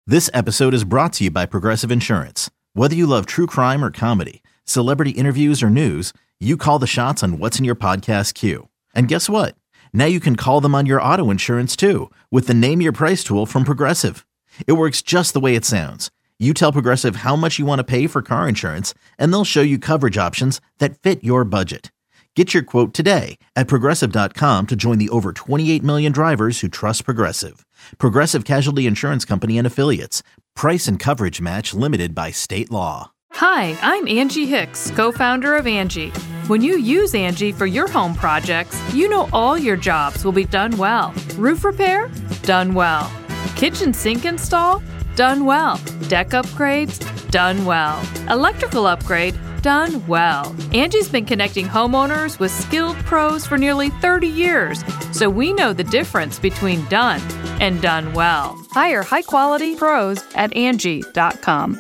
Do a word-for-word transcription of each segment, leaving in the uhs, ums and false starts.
This episode is brought to you by Progressive Insurance. Whether you love true crime or comedy, celebrity interviews or news, you call the shots on what's in your podcast queue. And guess what? Now you can call them on your auto insurance too with the Name Your Price tool from Progressive. It works just the way it sounds. You tell Progressive how much you want to pay for car insurance, and they'll show you coverage options that fit your budget. Get your quote today at Progressive dot com to join the over twenty-eight million drivers who trust Progressive. Progressive Casualty Insurance Company and Affiliates. Price and coverage match limited by state law. Hi, I'm Angie Hicks, co-founder of Angie. When you use Angie for your home projects, you know all your jobs will be done well. Roof repair? Done well. Kitchen sink install? Done well. Deck upgrades? Done well. Electrical upgrade? Done well. Angie's been connecting homeowners with skilled pros for nearly thirty years, so we know the difference between done and done well. Hire high-quality pros at Angie dot com.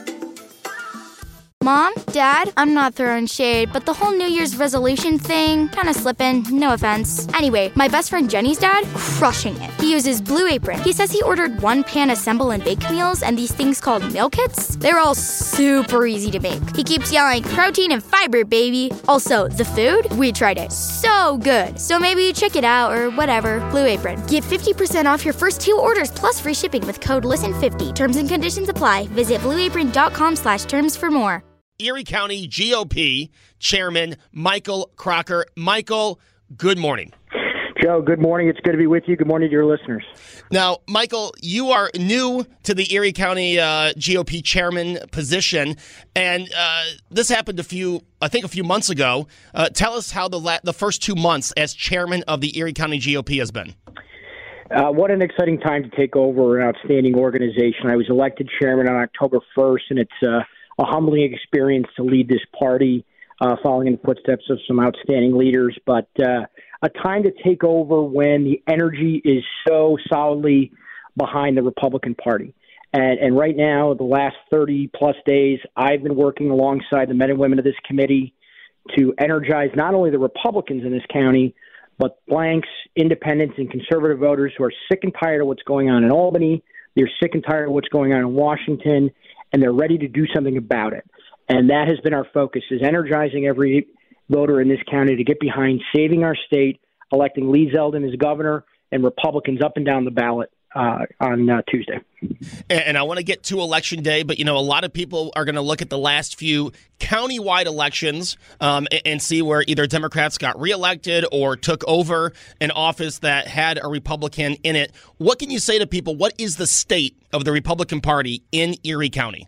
Mom, Dad, I'm not throwing shade, but the whole New Year's resolution thing, kind of slipping, no offense. Anyway, my best friend Jenny's dad, crushing it. He uses Blue Apron. He says he ordered one pan assemble and bake meals and these things called meal kits. They're all super easy to make. He keeps yelling, protein and fiber, baby. Also, the food, we tried it. So good. So maybe check it out or whatever. Blue Apron. Get fifty percent off your first two orders plus free shipping with code listen fifty. Terms and conditions apply. Visit blueapron.com slash terms for more. Erie County G O P Chairman Michael Crocker. Michael, good morning. Joe, good morning. It's good to be with you. Good morning to your listeners. Now, Michael, you are new to the Erie County uh, G O P Chairman position, and uh, this happened a few, I think, a few months ago. Uh, tell us how the la- the first two months as Chairman of the Erie County G O P has been. Uh, what an exciting time to take over an outstanding organization. I was elected chairman on October first, and it's uh, a humbling experience to lead this party, uh, following in the footsteps of some outstanding leaders, but uh, a time to take over when the energy is so solidly behind the Republican Party. And, and right now, the last thirty-plus days, I've been working alongside the men and women of this committee to energize not only the Republicans in this county, but blanks, independents, and conservative voters who are sick and tired of what's going on in Albany. They're sick and tired of what's going on in Washington, and they're ready to do something about it. And that has been our focus, is energizing every voter in this county to get behind saving our state, electing Lee Zeldin as governor, and Republicans up and down the ballot uh, on uh, Tuesday. And, and I want to get to Election Day, but, you know, a lot of people are going to look at the last few countywide elections um, and, and see where either Democrats got reelected or took over an office that had a Republican in it. What can you say to people? What is the state of the Republican Party in Erie County?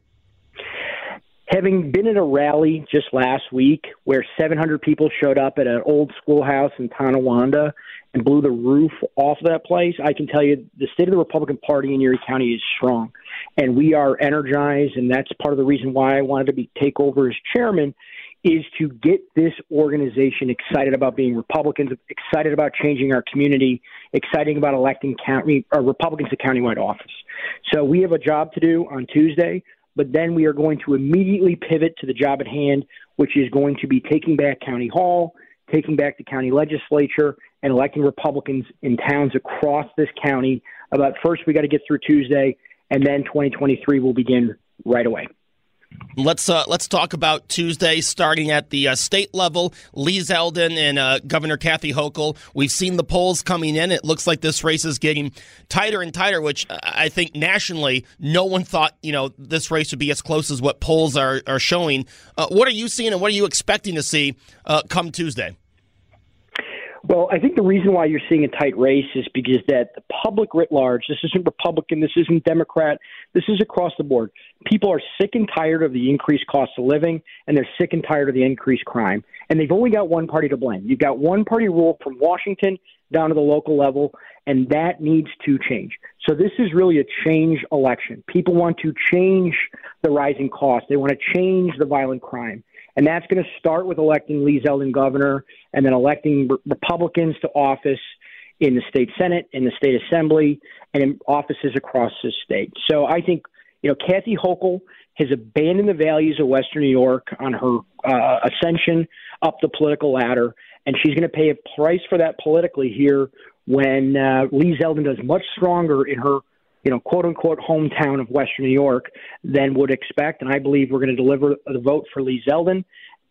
Having been at a rally just last week where seven hundred people showed up at an old schoolhouse in Tonawanda and blew the roof off of that place, I can tell you the state of the Republican Party in Erie County is strong. And we are energized, and that's part of the reason why I wanted to be take over as chairman, is to get this organization excited about being Republicans, excited about changing our community, excited about electing county, or Republicans to countywide office. So we have a job to do on Tuesday, but then we are going to immediately pivot to the job at hand, which is going to be taking back County Hall, taking back the county legislature, and electing Republicans in towns across this county. About first, we got to get through Tuesday, and then twenty twenty-three will begin right away. Let's uh, let's talk about Tuesday, starting at the uh, state level. Lee Zeldin and uh, Governor Kathy Hochul. We've seen the polls coming in. It looks like this race is getting tighter and tighter, which I think nationally, no one thought you know this race would be as close as what polls are are showing. Uh, what are you seeing, and what are you expecting to see uh, come Tuesday? Well, I think the reason why you're seeing a tight race is because that the public writ large, this isn't Republican, this isn't Democrat, this is across the board. People are sick and tired of the increased cost of living, and they're sick and tired of the increased crime. And they've only got one party to blame. You've got one party rule from Washington down to the local level, and that needs to change. So this is really a change election. People want to change the rising costs. They want to change the violent crime. And that's going to start with electing Lee Zeldin governor and then electing re- Republicans to office in the state Senate, in the state Assembly, and in offices across the state. So I think, you know, Kathy Hochul has abandoned the values of Western New York on her uh, ascension up the political ladder, and she's going to pay a price for that politically here when uh, Lee Zeldin does much stronger in her you know, quote unquote hometown of Western New York than would expect. And I believe we're going to deliver the vote for Lee Zeldin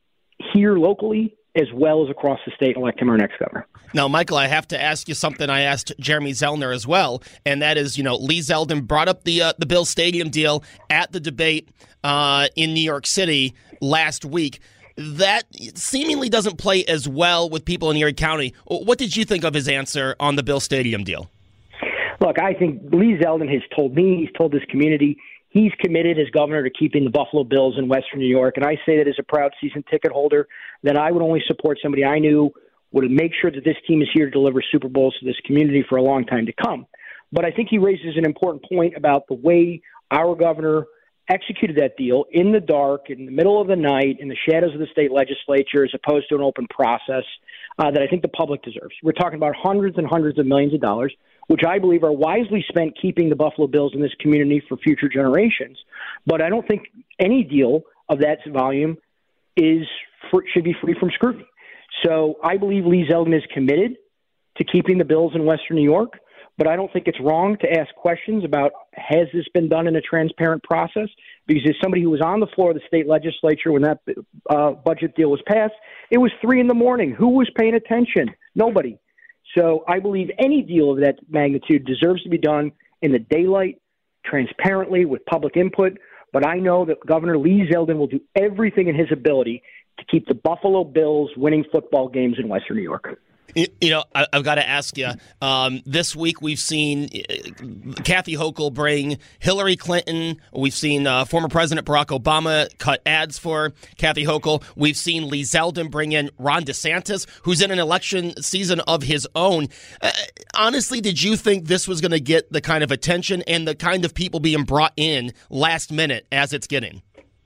here locally as well as across the state and elect him our next governor. Now, Michael, I have to ask you something I asked Jeremy Zellner as well, and that is, you know, Lee Zeldin brought up the uh, the Bill Stadium deal at the debate uh, in New York City last week. That seemingly doesn't play as well with people in Erie County. What did you think of his answer on the Bill Stadium deal? Look, I think Lee Zeldin has told me, he's told this community, he's committed as governor to keeping the Buffalo Bills in Western New York. And I say that as a proud season ticket holder, that I would only support somebody I knew would make sure that this team is here to deliver Super Bowls to this community for a long time to come. But I think he raises an important point about the way our governor executed that deal in the dark, in the middle of the night, in the shadows of the state legislature, as opposed to an open process uh, that I think the public deserves. We're talking about hundreds and hundreds of millions of dollars, which I believe are wisely spent keeping the Buffalo Bills in this community for future generations. But I don't think any deal of that volume is for, should be free from scrutiny. So I believe Lee Zeldin is committed to keeping the Bills in Western New York, but I don't think it's wrong to ask questions about, has this been done in a transparent process? Because as somebody who was on the floor of the state legislature when that uh, budget deal was passed, it was three in the morning. Who was paying attention? Nobody. So I believe any deal of that magnitude deserves to be done in the daylight, transparently, with public input. But I know that Governor Lee Zeldin will do everything in his ability to keep the Buffalo Bills winning football games in Western New York. You know, I, I've got to ask you, um, this week we've seen uh, Kathy Hochul bring Hillary Clinton. We've seen uh, former President Barack Obama cut ads for Kathy Hochul. We've seen Lee Zeldin bring in Ron DeSantis, who's in an election season of his own. Uh, honestly, did you think this was going to get the kind of attention and the kind of people being brought in last minute as it's getting?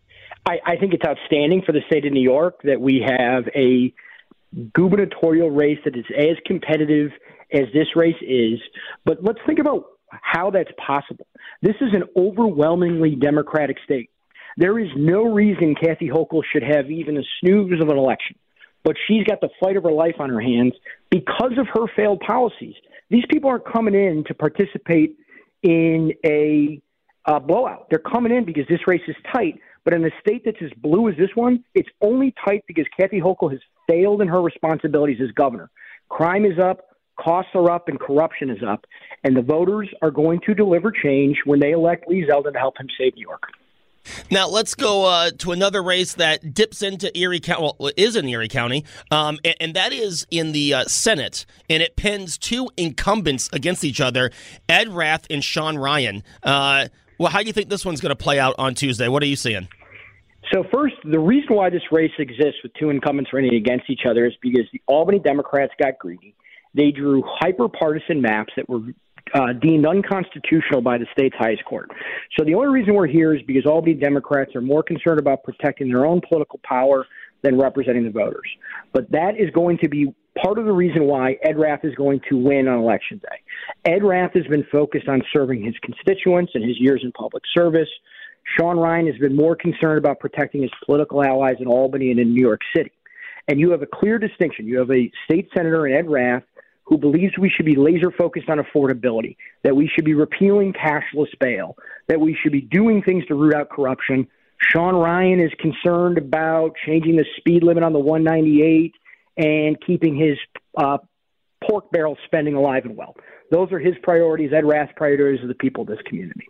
I, I think it's outstanding for the state of New York that we have a gubernatorial race that is as competitive as this race is. But let's think about how that's possible. This is an overwhelmingly Democratic state. There is no reason Kathy Hochul should have even a snooze of an election, but she's got the fight of her life on her hands because of her failed policies. These people aren't coming in to participate in a uh, blowout. They're coming in because this race is tight. But in a state that's as blue as this one, it's only tight because Kathy Hochul has failed in her responsibilities as governor. Crime is up, costs are up, and corruption is up. And the voters are going to deliver change when they elect Lee Zeldin to help him save New York. Now, let's go uh, to another race that dips into Erie County, well, is in Erie County, um, and, and that is in the uh, Senate, and it pins two incumbents against each other, Ed Rath and Sean Ryan. Uh, well, how do you think this one's going to play out on Tuesday? What are you seeing? So first, the reason why this race exists with two incumbents running against each other is because the Albany Democrats got greedy. They drew hyper-partisan maps that were uh, deemed unconstitutional by the state's highest court. So the only reason we're here is because Albany Democrats are more concerned about protecting their own political power than representing the voters. But that is going to be part of the reason why Ed Rath is going to win on Election Day. Ed Rath has been focused on serving his constituents and his years in public service. Sean Ryan has been more concerned about protecting his political allies in Albany and in New York City. And you have a clear distinction. You have a state senator in Ed Rath who believes we should be laser focused on affordability, that we should be repealing cashless bail, that we should be doing things to root out corruption. Sean Ryan is concerned about changing the speed limit on the one ninety-eight and keeping his uh, pork barrel spending alive and well. Those are his priorities. Ed Rath's priorities are the people of this community.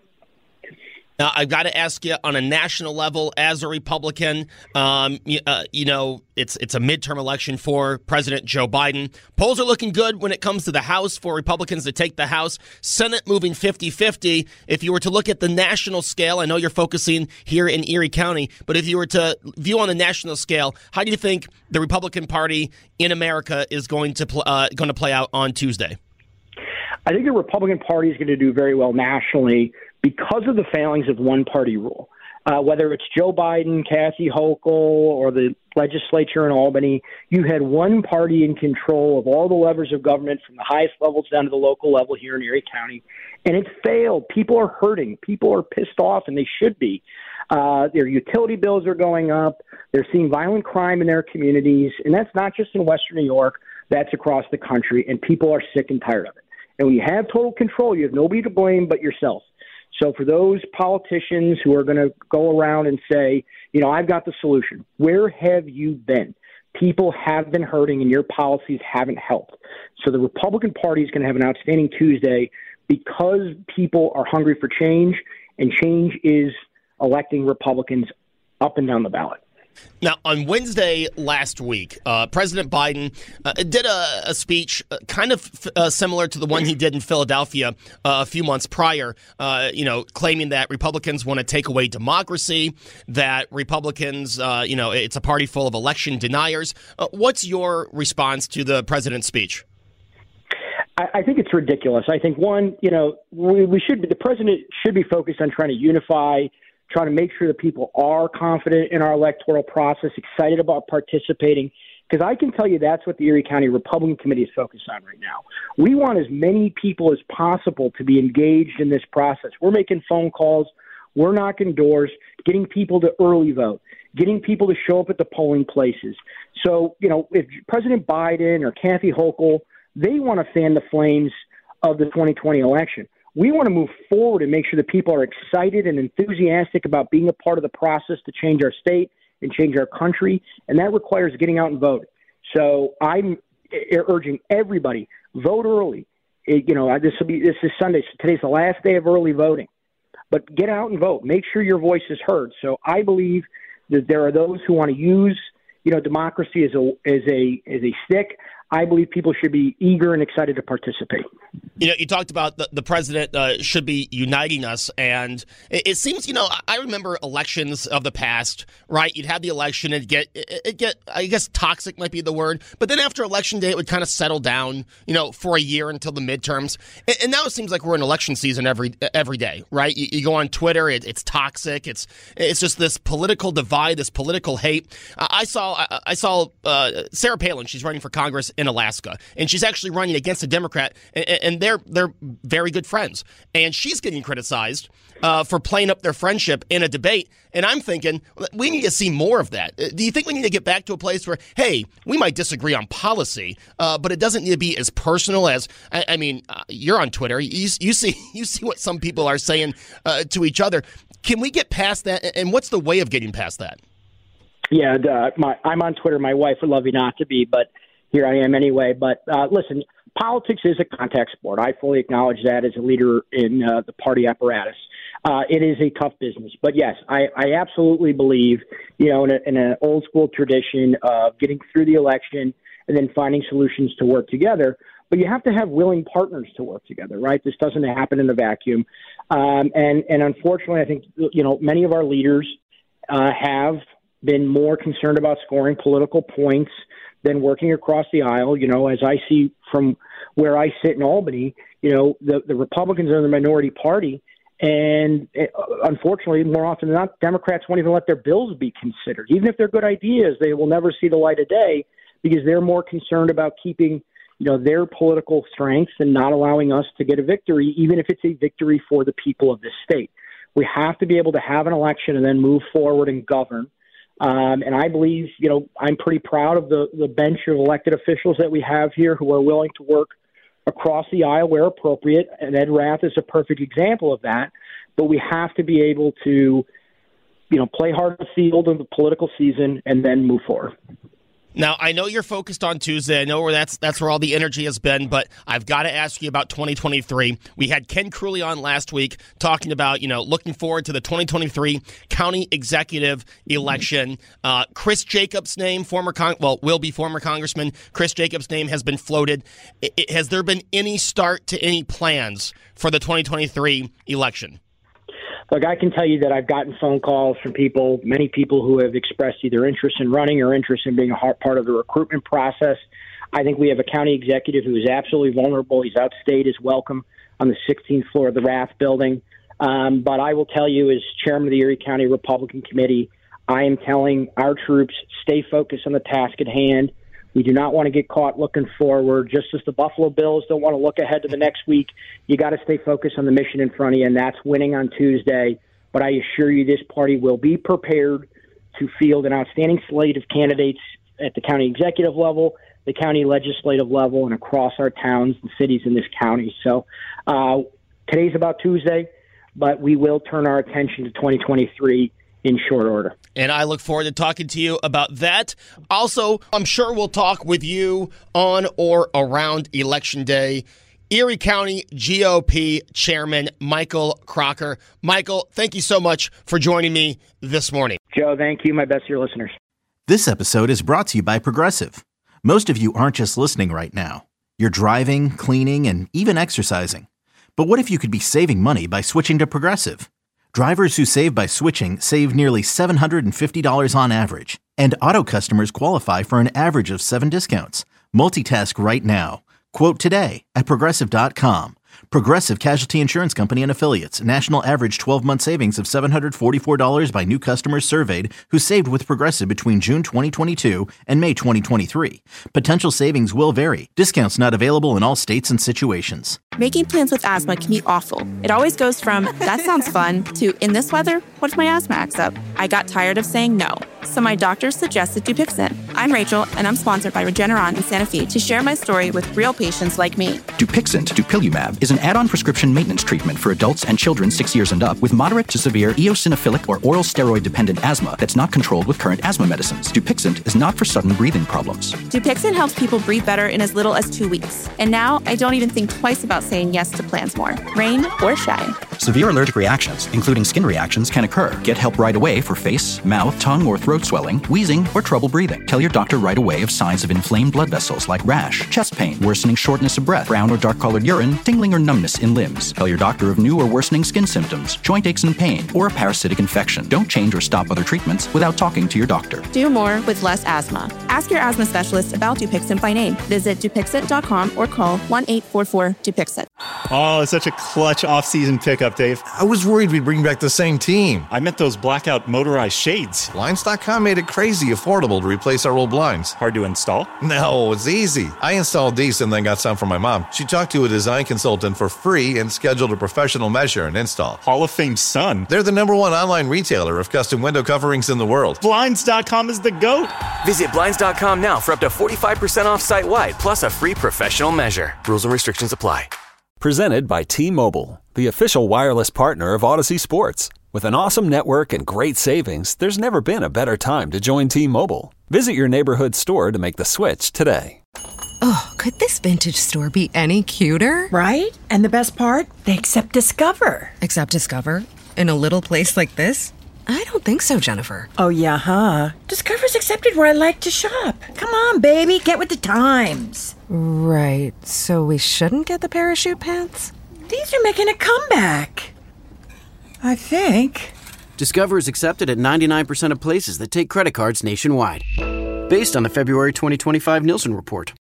Now, I've got to ask you, on a national level, as a Republican, um, you, uh, you know, it's it's a midterm election for President Joe Biden. Polls are looking good when it comes to the House for Republicans to take the House. Senate moving fifty-fifty. If you were to look at the national scale, I know you're focusing here in Erie County, but if you were to view on the national scale, how do you think the Republican Party in America is going to pl- uh, going to play out on Tuesday? I think the Republican Party is going to do very well nationally because of the failings of one-party rule. Uh, whether it's Joe Biden, Kathy Hochul, or the legislature in Albany, you had one party in control of all the levers of government from the highest levels down to the local level here in Erie County, and it failed. People are hurting. People are pissed off, and they should be. Uh, their utility bills are going up. They're seeing violent crime in their communities, and that's not just in Western New York. That's across the country, and people are sick and tired of it. And when you have total control, you have nobody to blame but yourself. So for those politicians who are going to go around and say, you know, I've got the solution, where have you been? People have been hurting and your policies haven't helped. So the Republican Party is going to have an outstanding Tuesday because people are hungry for change, and change is electing Republicans up and down the ballot. Now, on Wednesday last week, uh, President Biden uh, did a, a speech uh, kind of uh, similar to the one he did in Philadelphia uh, a few months prior, uh, you know, claiming that Republicans want to take away democracy, that Republicans, uh, you know, it's a party full of election deniers. Uh, what's your response to the president's speech? I, I think it's ridiculous. I think, one, you know, we, we should be, the president should be focused on trying to unify, trying to make sure that people are confident in our electoral process, excited about participating, because I can tell you that's what the Erie County Republican Committee is focused on right now. We want as many people as possible to be engaged in this process. We're making phone calls. We're knocking doors, getting people to early vote, getting people to show up at the polling places. So, you know, if President Biden or Kathy Hochul, they want to fan the flames of the twenty twenty election. We want to move forward and make sure that people are excited and enthusiastic about being a part of the process to change our state and change our country, and that requires getting out and voting. So I'm urging everybody, vote early. It, you know, this will be this is Sunday. So today's the last day of early voting, but get out and vote. Make sure your voice is heard. So I believe that there are those who want to use, you know, democracy as a as a as a stick. I believe people should be eager and excited to participate. You know, you talked about the, the president uh, should be uniting us, and it, it seems, you know, I remember elections of the past, right? You'd have the election, and get it, it get, I guess, toxic might be the word, but then after election day, it would kind of settle down, you know, for a year until the midterms, and, and now it seems like we're in election season every every day, right? You, you go on Twitter, it, it's toxic, it's it's just this political divide, this political hate. Uh, I saw I, I saw uh, Sarah Palin. She's running for Congress in Alaska, and she's actually running against a Democrat, and, and they're they're very good friends, and she's getting criticized uh, for playing up their friendship in a debate. And I'm thinking we need to see more of that. Do you think we need to get back to a place where, hey, we might disagree on policy, uh, but it doesn't need to be as personal as I, I mean, uh, you're on Twitter, you, you see you see what some people are saying uh, to each other. Can we get past that? And what's the way of getting past that? Yeah, uh, my, I'm on Twitter. My wife would love you not to be, but here I am anyway. But uh, listen, politics is a contact sport. I fully acknowledge that as a leader in uh, the party apparatus. Uh, it is a tough business. But yes, I, I absolutely believe, you know, in, a, in an old school tradition of getting through the election and then finding solutions to work together. But you have to have willing partners to work together, right? This doesn't happen in a vacuum. Um, and, and unfortunately, I think, you know, many of our leaders uh, have been more concerned about scoring political points than working across the aisle. You know, as I see from where I sit in Albany, you know, the, the Republicans are the minority party. And it, unfortunately, more often than not, Democrats won't even let their bills be considered. Even if they're good ideas, they will never see the light of day because they're more concerned about keeping, you know, their political strengths and not allowing us to get a victory, even if it's a victory for the people of this state. We have to be able to have an election and then move forward and govern. Um, and I believe, you know, I'm pretty proud of the, the bench of elected officials that we have here who are willing to work across the aisle where appropriate. And Ed Rath is a perfect example of that. But we have to be able to, you know, play hard the field in the political season and then move forward. Now, I know you're focused on Tuesday. I know where that's that's where all the energy has been, but I've got to ask you about twenty twenty-three. We had Ken Crewley on last week talking about, you know, looking forward to the twenty twenty-three county executive election. Uh, Chris Jacobs' name, former con- well, will be former Congressman Chris Jacobs' name has been floated. I- I- has there been any start to any plans for the twenty twenty-three election? Look, I can tell you that I've gotten phone calls from people, many people who have expressed either interest in running or interest in being a part of the recruitment process. I think we have a county executive who is absolutely vulnerable. He's outstayed his welcome on the sixteenth floor of the Rath building. Um, but I will tell you, as chairman of the Erie County Republican Committee, I am telling our troops, stay focused on the task at hand. We do not want to get caught looking forward. Just as the Buffalo Bills don't want to look ahead to the next week, you got to stay focused on the mission in front of you, and that's winning on Tuesday. But I assure you this party will be prepared to field an outstanding slate of candidates at the county executive level, the county legislative level and across our towns and cities in this county. So uh, today's about Tuesday, but we will turn our attention to twenty twenty-three in short order. And I look forward to talking to you about that. Also, I'm sure we'll talk with you on or around Election Day. Erie County G O P Chairman Michael Crocker. Michael, thank you so much for joining me this morning. Joe, thank you. My best to your listeners. This episode is brought to you by Progressive. Most of you aren't just listening right now. You're driving, cleaning, and even exercising. But what if you could be saving money by switching to Progressive? Drivers who save by switching save nearly seven hundred fifty dollars on average. And auto customers qualify for an average of seven discounts. Multitask right now. Quote today at Progressive dot com. Progressive Casualty Insurance Company and Affiliates. National average twelve-month savings of seven hundred forty-four dollars by new customers surveyed who saved with Progressive between June twenty twenty-two and May twenty twenty-three. Potential savings will vary. Discounts not available in all states and situations. Making plans with asthma can be awful. It always goes from, that sounds fun, to, in this weather, what if my asthma acts up? I got tired of saying no, so my doctor suggested Dupixent. I'm Rachel, and I'm sponsored by Regeneron in Santa Fe to share my story with real patients like me. Dupixent, dupilumab, is an add-on prescription maintenance treatment for adults and children six years and up with moderate to severe eosinophilic or oral steroid-dependent asthma that's not controlled with current asthma medicines. Dupixent is not for sudden breathing problems. Dupixent helps people breathe better in as little as two weeks. And now, I don't even think twice about saying yes to plans more. Rain or shine. Severe allergic reactions, including skin reactions, can occur. Get help right away for face, mouth, tongue, or throat swelling, wheezing, or trouble breathing. Tell your doctor right away of signs of inflamed blood vessels like rash, chest pain, worsening shortness of breath, brown or dark-colored urine, tingling or numbness in limbs. Tell your doctor of new or worsening skin symptoms, joint aches and pain, or a parasitic infection. Don't change or stop other treatments without talking to your doctor. Do more with less asthma. Ask your asthma specialist about Dupixent by name. Visit Dupixent dot com or call one eight four four Dupixent. Oh, it's such a clutch off-season pickup, Dave. I was worried we'd bring back the same team. I meant those blackout motorized shades. Blinds dot com made it crazy affordable to replace our old blinds. Hard to install? No, it's easy. I installed these and then got some for my mom. She talked to a design consultant for free and scheduled a professional measure and install. Hall of Fame son. They're the number one online retailer of custom window coverings in the world. Blinds dot com is the GOAT. Visit Blinds dot com now for up to forty-five percent off site-wide, plus a free professional measure. Rules and restrictions apply. Presented by T-Mobile, the official wireless partner of Odyssey Sports. With an awesome network and great savings, there's never been a better time to join T-Mobile. Visit your neighborhood store to make the switch today. Oh, could this vintage store be any cuter? Right? And the best part? They accept Discover. Accept Discover? In a little place like this? I don't think so, Jennifer. Oh, yeah, huh? Discover's accepted where I like to shop. Come on, baby, get with the times. Right, so we shouldn't get the parachute pants? These are making a comeback. I think. Discover is accepted at ninety-nine percent of places that take credit cards nationwide. Based on the February twenty twenty-five Nielsen report.